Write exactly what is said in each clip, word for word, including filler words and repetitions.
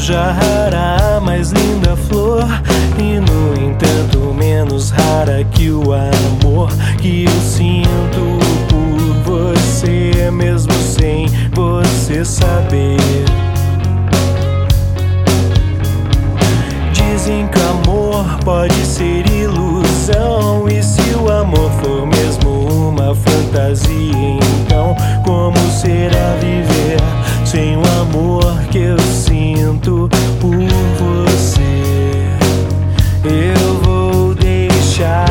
seja rara, a mais linda flor, e no entanto menos rara que o amor que eu sinto por você, mesmo sem você saber. Dizem que o amor pode ser ilusão, e se o amor for mesmo uma fantasia, então como será viver sem o amor que eu sinto por você? Eu vou deixar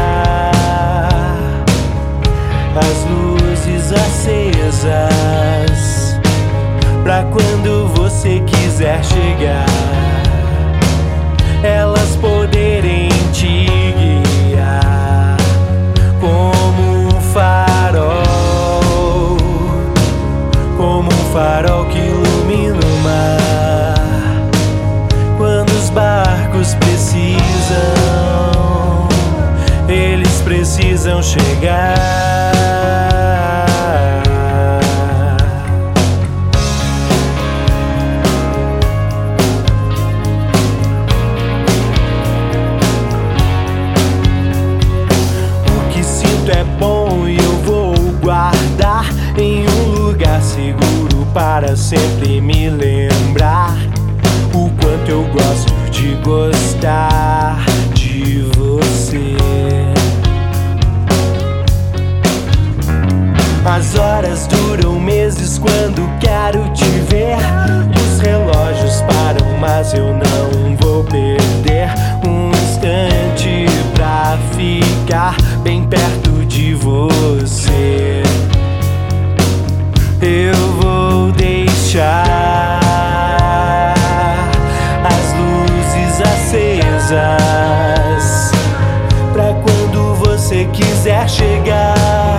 as luzes acesas pra quando você quiser chegar, elas poderem te guiar como um farol, como um farol que ilumina o mar. Quando os barcos precisam, eles precisam chegar. É bom e eu vou guardar em um lugar seguro para sempre me lembrar o quanto eu gosto de gostar de você. As horas duram meses quando quero te ver. Os relógios param, mas eu não vou perder um instante pra ficar bem perto de você. Eu vou deixar as luzes acesas pra quando você quiser chegar,